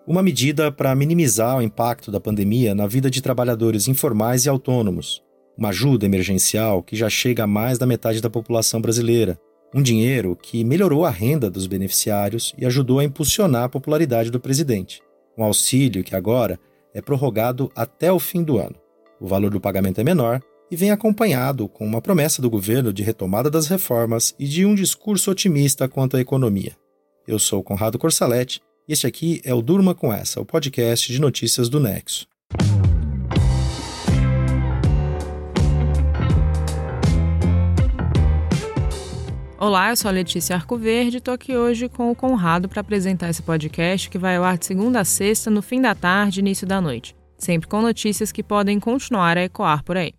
uma medida para minimizar o impacto da pandemia na vida de trabalhadores informais e autônomos, uma ajuda emergencial que já chega a mais da metade da população brasileira, um dinheiro que melhorou a renda dos beneficiários e ajudou a impulsionar a popularidade do presidente, um auxílio que agora é prorrogado até o fim do ano. O valor do pagamento é menor e vem acompanhado com uma promessa do governo de retomada das reformas e de um discurso otimista quanto à economia. Eu sou Conrado Corsaletti e este aqui é o Durma Com Essa, o podcast de notícias do Nexo. Olá, eu sou a Letícia Arcoverde e estou aqui hoje com o Conrado para apresentar esse podcast que vai ao ar de segunda a sexta, no fim da tarde e início da noite, sempre com notícias que podem continuar a ecoar por aí.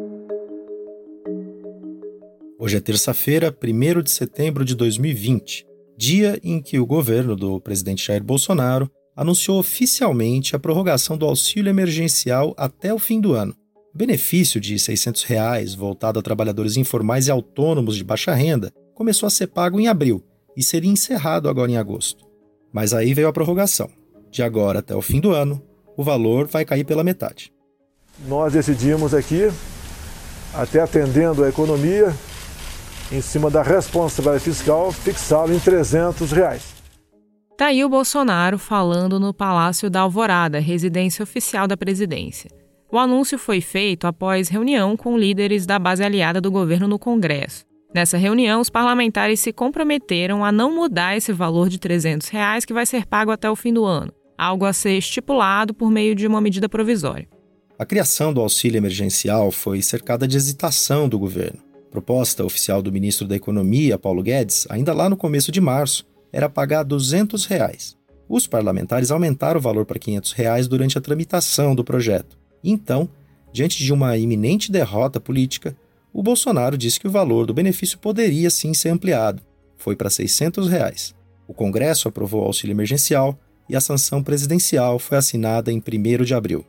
Hoje é terça-feira, 1º de setembro de 2020, dia em que o governo do presidente Jair Bolsonaro anunciou oficialmente a prorrogação do auxílio emergencial até o fim do ano. O benefício de R$ 600 voltado a trabalhadores informais e autônomos de baixa renda começou a ser pago em abril e seria encerrado agora em agosto. Mas aí veio a prorrogação. De agora até o fim do ano, o valor vai cair pela metade. Nós decidimos aqui, até atendendo a economia, em cima da responsabilidade fiscal, fixá-lo em R$ 300. Tá aí o Bolsonaro falando no Palácio da Alvorada, residência oficial da presidência. O anúncio foi feito após reunião com líderes da base aliada do governo no Congresso. Nessa reunião, os parlamentares se comprometeram a não mudar esse valor de R$ 300 que vai ser pago até o fim do ano, algo a ser estipulado por meio de uma medida provisória. A criação do auxílio emergencial foi cercada de hesitação do governo. A proposta oficial do ministro da Economia, Paulo Guedes, ainda lá no começo de março, era pagar R$ 200. Os parlamentares aumentaram o valor para R$ 500 durante a tramitação do projeto. Então, diante de uma iminente derrota política, o Bolsonaro disse que o valor do benefício poderia sim ser ampliado. Foi para R$ 600. O Congresso aprovou o auxílio emergencial e a sanção presidencial foi assinada em 1º de abril.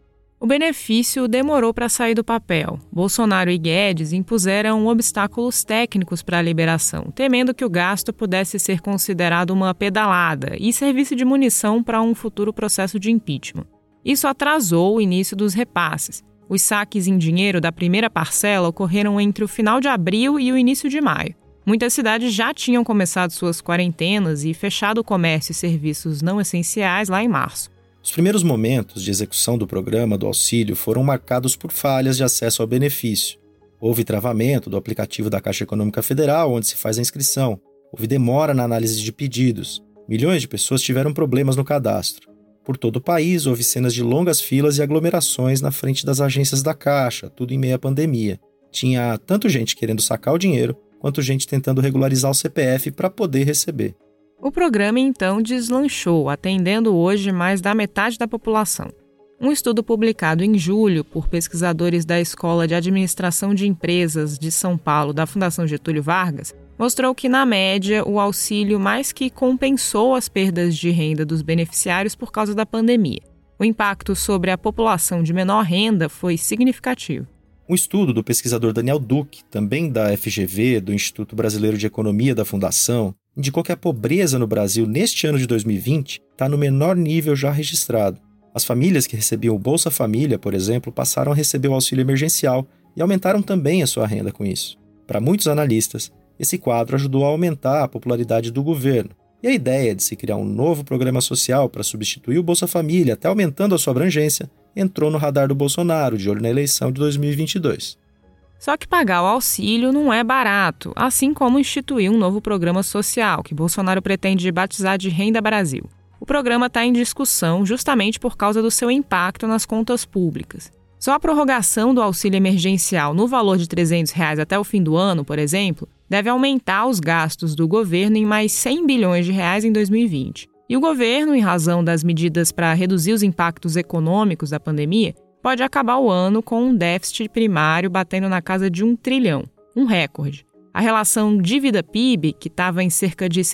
O benefício demorou para sair do papel. Bolsonaro e Guedes impuseram obstáculos técnicos para a liberação, temendo que o gasto pudesse ser considerado uma pedalada e servisse de munição para um futuro processo de impeachment. Isso atrasou o início dos repasses. Os saques em dinheiro da primeira parcela ocorreram entre o final de abril e o início de maio. Muitas cidades já tinham começado suas quarentenas e fechado o comércio e serviços não essenciais lá em março. Os primeiros momentos de execução do programa do auxílio foram marcados por falhas de acesso ao benefício. Houve travamento do aplicativo da Caixa Econômica Federal, onde se faz a inscrição. Houve demora na análise de pedidos. Milhões de pessoas tiveram problemas no cadastro. Por todo o país, houve cenas de longas filas e aglomerações na frente das agências da Caixa, tudo em meio à pandemia. Tinha tanto gente querendo sacar o dinheiro, quanto gente tentando regularizar o CPF para poder receber. O programa, então, deslanchou, atendendo hoje mais da metade da população. Um estudo publicado em julho por pesquisadores da Escola de Administração de Empresas de São Paulo, da Fundação Getúlio Vargas, mostrou que, na média, o auxílio mais que compensou as perdas de renda dos beneficiários por causa da pandemia. O impacto sobre a população de menor renda foi significativo. Um estudo do pesquisador Daniel Duque, também da FGV, do Instituto Brasileiro de Economia da Fundação, indicou que a pobreza no Brasil neste ano de 2020 está no menor nível já registrado. As famílias que recebiam o Bolsa Família, por exemplo, passaram a receber o auxílio emergencial e aumentaram também a sua renda com isso. Para muitos analistas, esse quadro ajudou a aumentar a popularidade do governo. E a ideia de se criar um novo programa social para substituir o Bolsa Família, até aumentando a sua abrangência, entrou no radar do Bolsonaro, de olho na eleição de 2022. Só que pagar o auxílio não é barato, assim como instituir um novo programa social, que Bolsonaro pretende batizar de Renda Brasil. O programa está em discussão justamente por causa do seu impacto nas contas públicas. Só a prorrogação do auxílio emergencial no valor de R$ 300 até o fim do ano, por exemplo, deve aumentar os gastos do governo em mais 100 bilhões de reais em 2020. E o governo, em razão das medidas para reduzir os impactos econômicos da pandemia, pode acabar o ano com um déficit primário batendo na casa de 1 trilhão, um recorde. A relação dívida-PIB, que estava em cerca de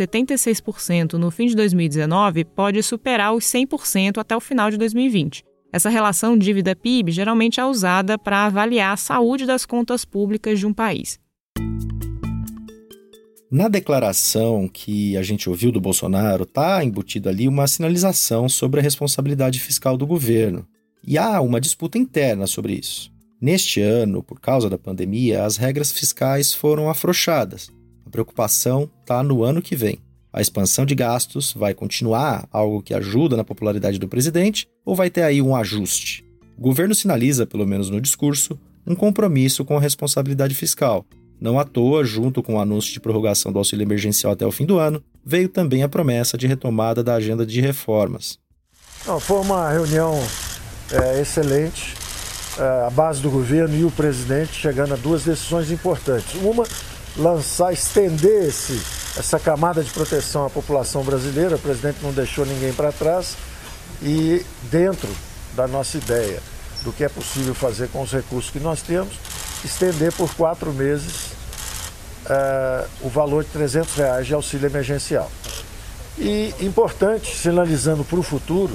76% no fim de 2019, pode superar os 100% até o final de 2020. Essa relação dívida-PIB geralmente é usada para avaliar a saúde das contas públicas de um país. Na declaração que a gente ouviu do Bolsonaro, está embutido ali uma sinalização sobre a responsabilidade fiscal do governo. E há uma disputa interna sobre isso. Neste ano, por causa da pandemia, as regras fiscais foram afrouxadas. A preocupação está no ano que vem. A expansão de gastos vai continuar, algo que ajuda na popularidade do presidente, ou vai ter aí um ajuste? O governo sinaliza, pelo menos no discurso, um compromisso com a responsabilidade fiscal. Não à toa, junto com o anúncio de prorrogação do auxílio emergencial até o fim do ano, veio também a promessa de retomada da agenda de reformas. Foi uma reunião excelente, a base do governo e o presidente chegando a duas decisões importantes. Uma, estender essa camada de proteção à população brasileira, o presidente não deixou ninguém para trás, e dentro da nossa ideia do que é possível fazer com os recursos que nós temos, estender por 4 meses o valor de R$300 de auxílio emergencial. E importante, sinalizando para o futuro,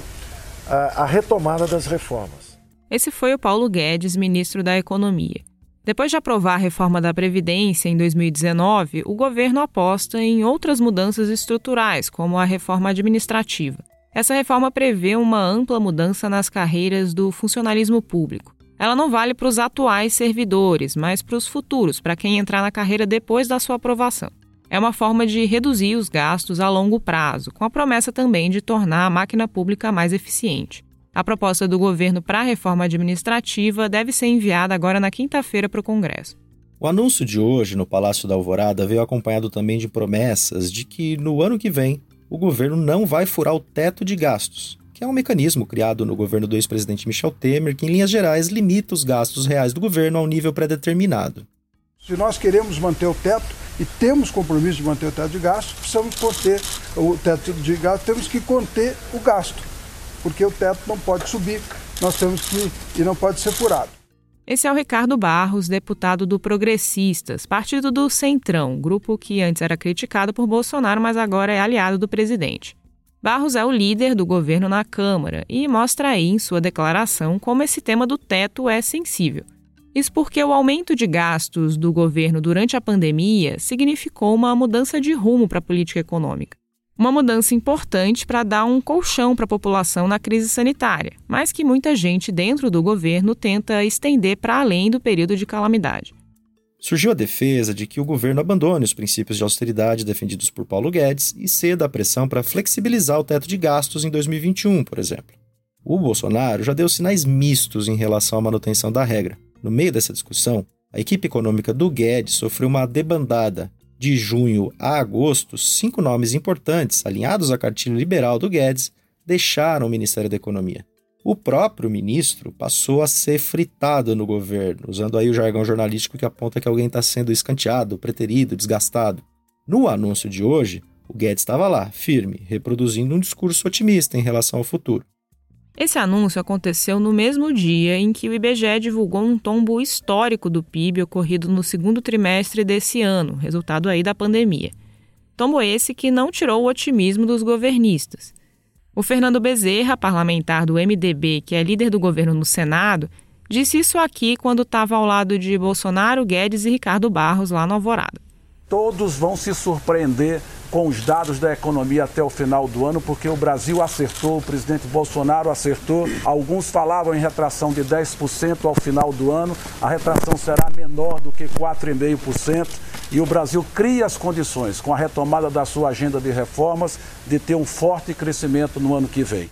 a retomada das reformas. Esse foi o Paulo Guedes, ministro da Economia. Depois de aprovar a reforma da Previdência em 2019, o governo aposta em outras mudanças estruturais, como a reforma administrativa. Essa reforma prevê uma ampla mudança nas carreiras do funcionalismo público. Ela não vale para os atuais servidores, mas para os futuros, para quem entrar na carreira depois da sua aprovação. É uma forma de reduzir os gastos a longo prazo, com a promessa também de tornar a máquina pública mais eficiente. A proposta do governo para a reforma administrativa deve ser enviada agora na quinta-feira para o Congresso. O anúncio de hoje no Palácio da Alvorada veio acompanhado também de promessas de que no ano que vem o governo não vai furar o teto de gastos, que é um mecanismo criado no governo do ex-presidente Michel Temer, que em linhas gerais limita os gastos reais do governo a um nível pré-determinado. Se nós queremos manter o teto e temos compromisso de manter o teto de gastos, precisamos conter o teto de gastos, temos que conter o gasto, porque o teto não pode subir, nós temos que, e não pode ser furado. Esse é o Ricardo Barros, deputado do Progressistas, partido do Centrão, grupo que antes era criticado por Bolsonaro, mas agora é aliado do presidente. Barros é o líder do governo na Câmara e mostra aí em sua declaração como esse tema do teto é sensível. Isso porque o aumento de gastos do governo durante a pandemia significou uma mudança de rumo para a política econômica. Uma mudança importante para dar um colchão para a população na crise sanitária, mas que muita gente dentro do governo tenta estender para além do período de calamidade. Surgiu a defesa de que o governo abandone os princípios de austeridade defendidos por Paulo Guedes e ceda a pressão para flexibilizar o teto de gastos em 2021, por exemplo. O Bolsonaro já deu sinais mistos em relação à manutenção da regra. No meio dessa discussão, a equipe econômica do Guedes sofreu uma debandada. De junho a agosto, 5 nomes importantes, alinhados à cartilha liberal do Guedes, deixaram o Ministério da Economia. O próprio ministro passou a ser fritado no governo, usando aí o jargão jornalístico que aponta que alguém está sendo escanteado, preterido, desgastado. No anúncio de hoje, o Guedes estava lá, firme, reproduzindo um discurso otimista em relação ao futuro. Esse anúncio aconteceu no mesmo dia em que o IBGE divulgou um tombo histórico do PIB ocorrido no segundo trimestre desse ano, resultado aí da pandemia. Tombo esse que não tirou o otimismo dos governistas. O Fernando Bezerra, parlamentar do MDB, que é líder do governo no Senado, disse isso aqui quando estava ao lado de Bolsonaro, Guedes e Ricardo Barros lá no Alvorada. Todos vão se surpreender com os dados da economia até o final do ano, porque o Brasil acertou, o presidente Bolsonaro acertou. Alguns falavam em retração de 10% ao final do ano, a retração será menor do que 4,5%, e o Brasil cria as condições, com a retomada da sua agenda de reformas, de ter um forte crescimento no ano que vem.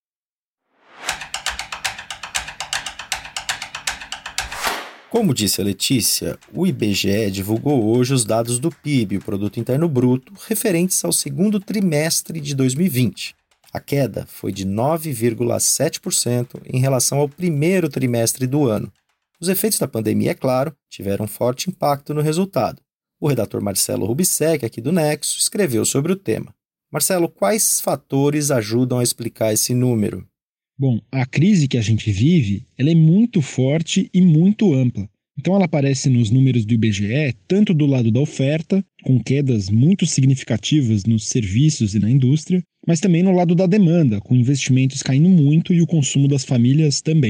Como disse a Letícia, o IBGE divulgou hoje os dados do PIB, o Produto Interno Bruto, referentes ao segundo trimestre de 2020. A queda foi de 9,7% em relação ao primeiro trimestre do ano. Os efeitos da pandemia, é claro, tiveram forte impacto no resultado. O redator Marcelo Rubissec, aqui do Nexo, escreveu sobre o tema. Marcelo, quais fatores ajudam a explicar esse número? Bom, a crise que a gente vive, ela é muito forte e muito ampla. Então ela aparece nos números do IBGE, tanto do lado da oferta, com quedas muito significativas nos serviços e na indústria, mas também no lado da demanda, com investimentos caindo muito e o consumo das famílias também.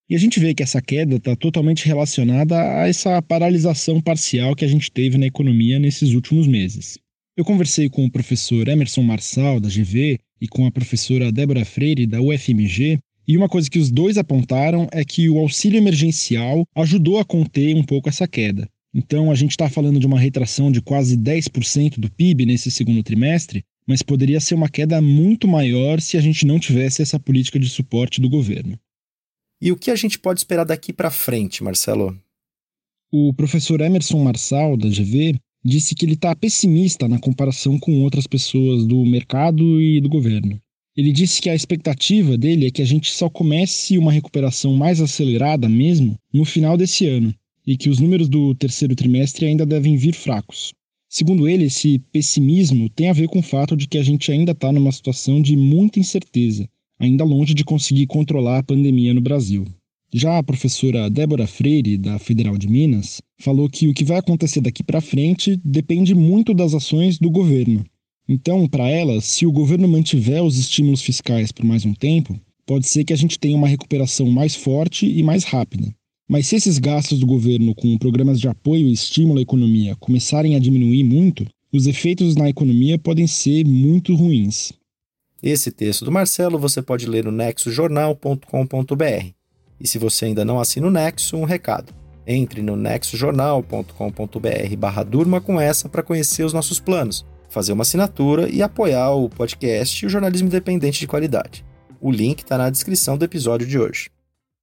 E a gente vê que essa queda está totalmente relacionada a essa paralisação parcial que a gente teve na economia nesses últimos meses. Eu conversei com o professor Emerson Marçal, da GV, e com a professora Débora Freire, da UFMG, e uma coisa que os dois apontaram é que o auxílio emergencial ajudou a conter um pouco essa queda. Então, a gente está falando de uma retração de quase 10% do PIB nesse segundo trimestre, mas poderia ser uma queda muito maior se a gente não tivesse essa política de suporte do governo. E o que a gente pode esperar daqui para frente, Marcelo? O professor Emerson Marçal, da GV, disse que ele está pessimista na comparação com outras pessoas do mercado e do governo. Ele disse que a expectativa dele é que a gente só comece uma recuperação mais acelerada mesmo no final desse ano, e que os números do terceiro trimestre ainda devem vir fracos. Segundo ele, esse pessimismo tem a ver com o fato de que a gente ainda está numa situação de muita incerteza, ainda longe de conseguir controlar a pandemia no Brasil. Já a professora Débora Freire, da Federal de Minas, falou que o que vai acontecer daqui para frente depende muito das ações do governo. Então, para ela, se o governo mantiver os estímulos fiscais por mais um tempo, pode ser que a gente tenha uma recuperação mais forte e mais rápida. Mas se esses gastos do governo com programas de apoio e estímulo à economia começarem a diminuir muito, os efeitos na economia podem ser muito ruins. Esse texto do Marcelo você pode ler no nexojornal.com.br. E se você ainda não assina o Nexo, um recado. Entre no nexojornal.com.br/durma com essa para conhecer os nossos planos, fazer uma assinatura e apoiar o podcast e o jornalismo independente de qualidade. O link está na descrição do episódio de hoje.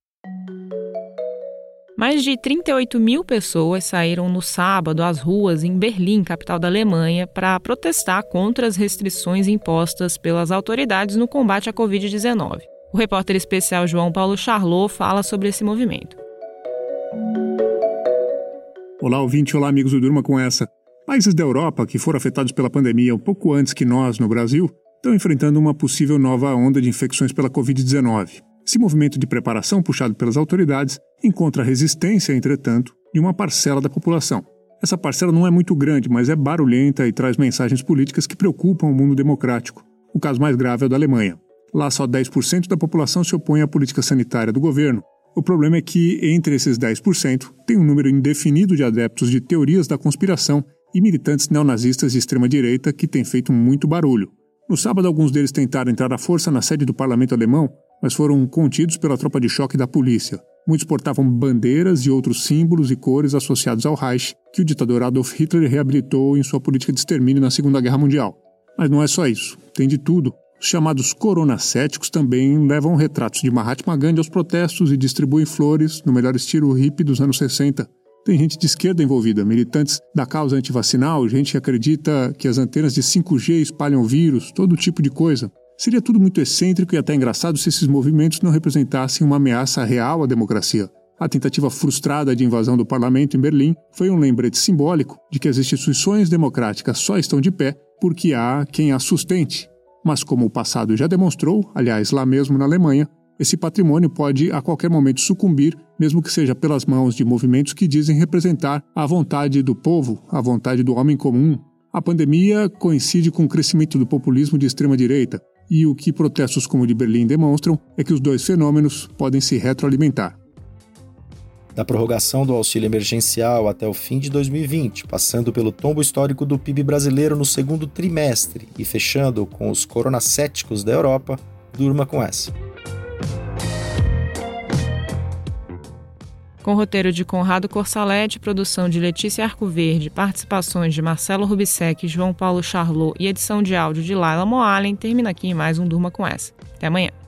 Mais de 38 mil pessoas saíram no sábado às ruas em Berlim, capital da Alemanha, para protestar contra as restrições impostas pelas autoridades no combate à Covid-19. O repórter especial João Paulo Charlot fala sobre esse movimento. Olá, ouvinte. Olá, amigos do Durma com essa. Países da Europa que foram afetados pela pandemia um pouco antes que nós, no Brasil, estão enfrentando uma possível nova onda de infecções pela Covid-19. Esse movimento de preparação puxado pelas autoridades encontra resistência, entretanto, de uma parcela da população. Essa parcela não é muito grande, mas é barulhenta e traz mensagens políticas que preocupam o mundo democrático. O caso mais grave é o da Alemanha. Lá só 10% da população se opõe à política sanitária do governo. O problema é que, entre esses 10%, tem um número indefinido de adeptos de teorias da conspiração e militantes neonazistas de extrema-direita que têm feito muito barulho. No sábado, alguns deles tentaram entrar à força na sede do parlamento alemão, mas foram contidos pela tropa de choque da polícia. Muitos portavam bandeiras e outros símbolos e cores associados ao Reich, que o ditador Adolf Hitler reabilitou em sua política de extermínio na Segunda Guerra Mundial. Mas não é só isso, tem de tudo. Os chamados coronacéticos também levam retratos de Mahatma Gandhi aos protestos e distribuem flores, no melhor estilo hippie dos anos 60. Tem gente de esquerda envolvida, militantes da causa antivacinal, gente que acredita que as antenas de 5G espalham vírus, todo tipo de coisa. Seria tudo muito excêntrico e até engraçado se esses movimentos não representassem uma ameaça real à democracia. A tentativa frustrada de invasão do parlamento em Berlim foi um lembrete simbólico de que as instituições democráticas só estão de pé porque há quem as sustente. Mas como o passado já demonstrou, aliás, lá mesmo na Alemanha, esse patrimônio pode a qualquer momento sucumbir, mesmo que seja pelas mãos de movimentos que dizem representar a vontade do povo, a vontade do homem comum. A pandemia coincide com o crescimento do populismo de extrema-direita, e o que protestos como o de Berlim demonstram é que os dois fenômenos podem se retroalimentar. Da prorrogação do auxílio emergencial até o fim de 2020, passando pelo tombo histórico do PIB brasileiro no segundo trimestre e fechando com os coronacéticos da Europa, durma com essa. Com roteiro de Conrado Corsalete, produção de Letícia Arcoverde, participações de Marcelo Rubissec, João Paulo Charlot e edição de áudio de Laila Moalen, termina aqui mais um Durma com essa. Até amanhã.